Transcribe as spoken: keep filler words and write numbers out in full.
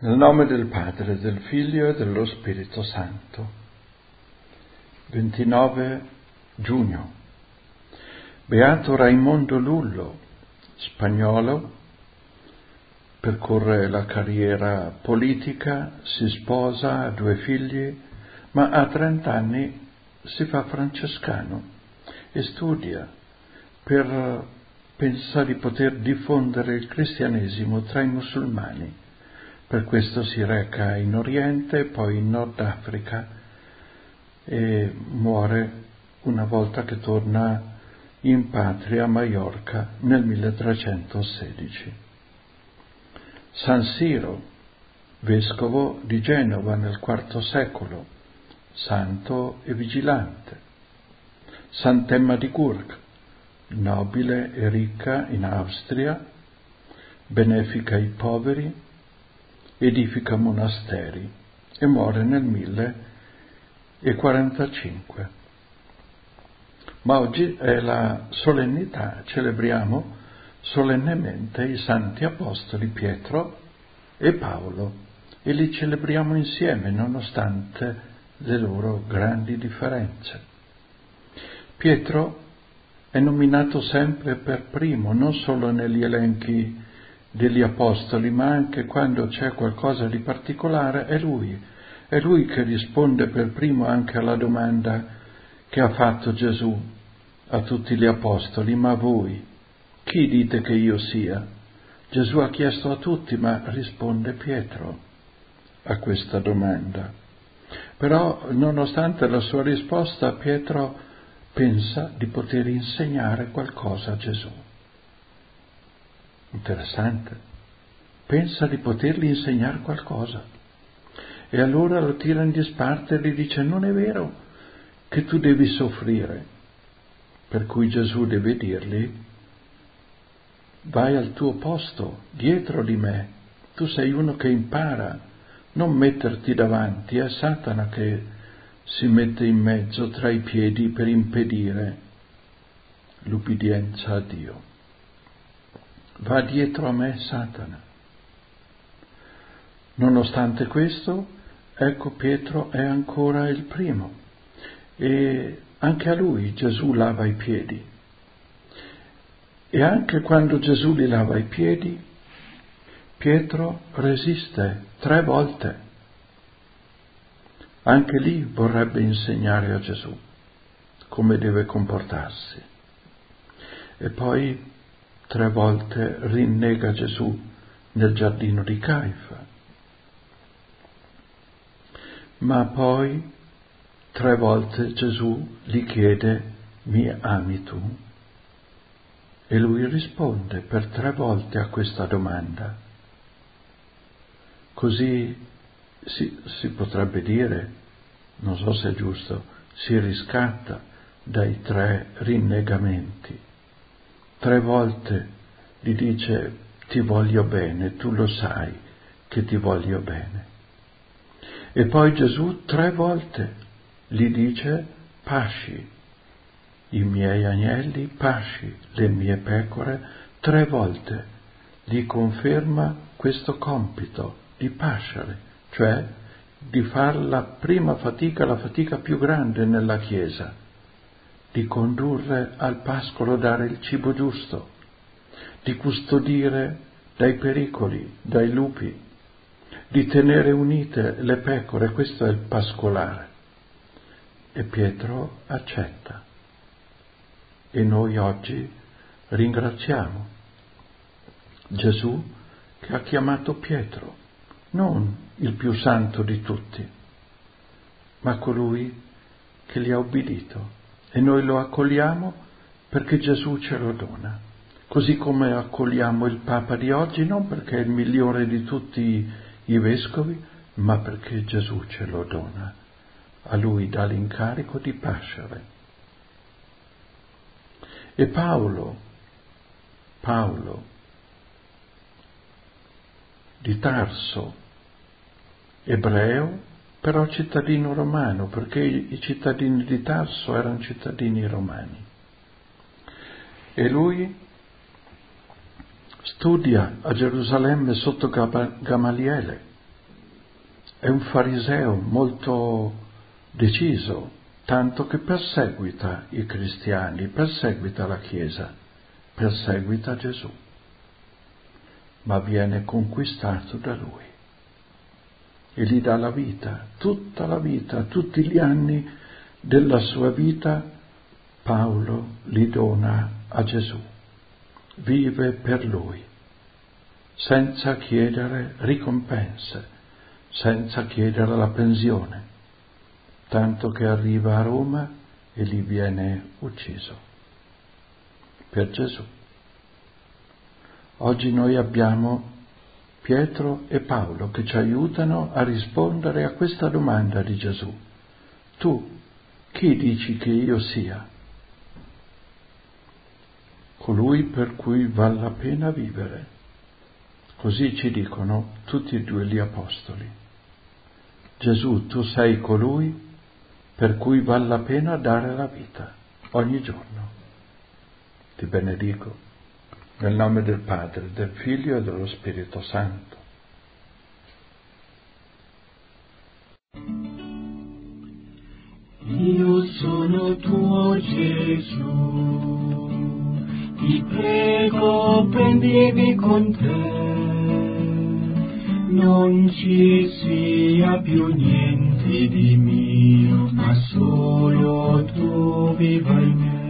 Nel nome del Padre, del Figlio e dello Spirito Santo. ventinove giugno. Beato Raimondo Lullo, spagnolo, percorre la carriera politica, si sposa, ha due figli, ma a trent'anni si fa francescano e studia per pensa di poter diffondere il cristianesimo tra i musulmani. Per questo si reca in Oriente, poi in Nord Africa e muore una volta che torna in patria a Maiorca nel milletrecentosedici. San Siro, vescovo di Genova nel quarto secolo, santo e vigilante. Sant'Emma di Gurk, nobile e ricca in Austria, benefica i poveri, edifica monasteri e muore nel millequarantacinque. Ma oggi è la solennità, celebriamo solennemente i santi apostoli Pietro e Paolo e li celebriamo insieme nonostante le loro grandi differenze. Pietro è nominato sempre per primo, non solo negli elenchi degli apostoli, ma anche quando c'è qualcosa di particolare è lui, è lui che risponde per primo anche alla domanda che ha fatto Gesù a tutti gli apostoli: ma voi, chi dite che io sia? Gesù ha chiesto a tutti, ma risponde Pietro a questa domanda. Però, nonostante la sua risposta, Pietro pensa di poter insegnare qualcosa a Gesù. Interessante. Pensa di potergli insegnare qualcosa. E allora lo tira in disparte e gli dice: non è vero che tu devi soffrire. Per cui Gesù deve dirgli: vai al tuo posto, dietro di me. Tu sei uno che impara, non metterti davanti. È Satana che si mette in mezzo tra i piedi per impedire l'ubbidienza a Dio. Va dietro a me, Satana. Nonostante questo, ecco, Pietro è ancora il primo e anche a lui Gesù lava i piedi. E anche quando Gesù gli lava i piedi, Pietro resiste tre volte. Anche lì vorrebbe insegnare a Gesù come deve comportarsi. E poi tre volte rinnega Gesù nel giardino di Caifa. Ma poi tre volte Gesù gli chiede: mi ami tu? E lui risponde per tre volte a questa domanda. Così si, si potrebbe dire, non so se è giusto, si riscatta dai tre rinnegamenti. Tre volte gli dice: ti voglio bene, tu lo sai che ti voglio bene. E poi Gesù tre volte gli dice: pasci i miei agnelli, pasci le mie pecore. Tre volte gli conferma questo compito di pascere, cioè di fare la prima fatica, la fatica più grande nella Chiesa, di condurre al pascolo, dare il cibo giusto, di custodire dai pericoli, dai lupi, di tenere unite le pecore. Questo è il pascolare. E Pietro accetta. E noi oggi ringraziamo Gesù che ha chiamato Pietro, non il più santo di tutti, ma colui che gli ha obbedito. E noi lo accogliamo perché Gesù ce lo dona. Così come accogliamo il Papa di oggi, non perché è il migliore di tutti i vescovi, ma perché Gesù ce lo dona. A lui dà l'incarico di pascere. E Paolo, Paolo di Tarso, ebreo, però cittadino romano, perché i cittadini di Tarso erano cittadini romani. E lui studia a Gerusalemme sotto Gamaliele è un fariseo molto deciso, tanto che perseguita i cristiani, perseguita la Chiesa, perseguita Gesù, ma viene conquistato da Lui e gli dà la vita, tutta la vita, tutti gli anni della sua vita Paolo li dona a Gesù, vive per Lui, senza chiedere ricompense, senza chiedere la pensione, tanto che arriva a Roma e lì viene ucciso per Gesù. Oggi noi abbiamo Pietro e Paolo che ci aiutano a rispondere a questa domanda di Gesù. Tu, chi dici che io sia? Colui per cui vale la pena vivere. Così ci dicono tutti e due gli apostoli. Gesù, tu sei colui per cui vale la pena dare la vita ogni giorno. Ti benedico nel nome del Padre, del Figlio e dello Spirito Santo. Io sono tuo Gesù, ti prego prendimi con te, non ci sia più niente di mio, ma solo tu viva in me.